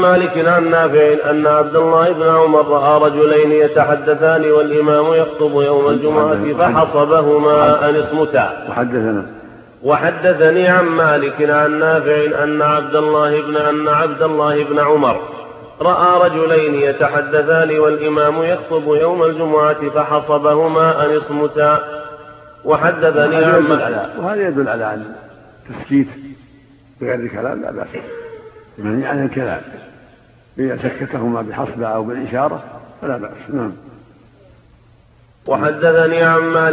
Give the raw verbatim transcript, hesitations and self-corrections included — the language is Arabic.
مالك عن نافع أن عبد الله بن عمر رأى رجلين يتحدثان والإمام يخطب يوم الجمعة فحصبهما أن اصمتا. وحدثنا وحدثني عن مالك عن نافع أن عبد الله بن أن عبد الله بن عمر رأى رجلين يتحدثان والإمام يخطب يوم الجمعة فحصبهما أن اصمتا. وحدثني عن مالك. وهذا يدل على أن التسكيت بغير الكلام لا بأس، يعني عن الكلام إذا سكتهما بحصبة أو بالإشارة فلا بأس. نعم. وحدثني عن مالك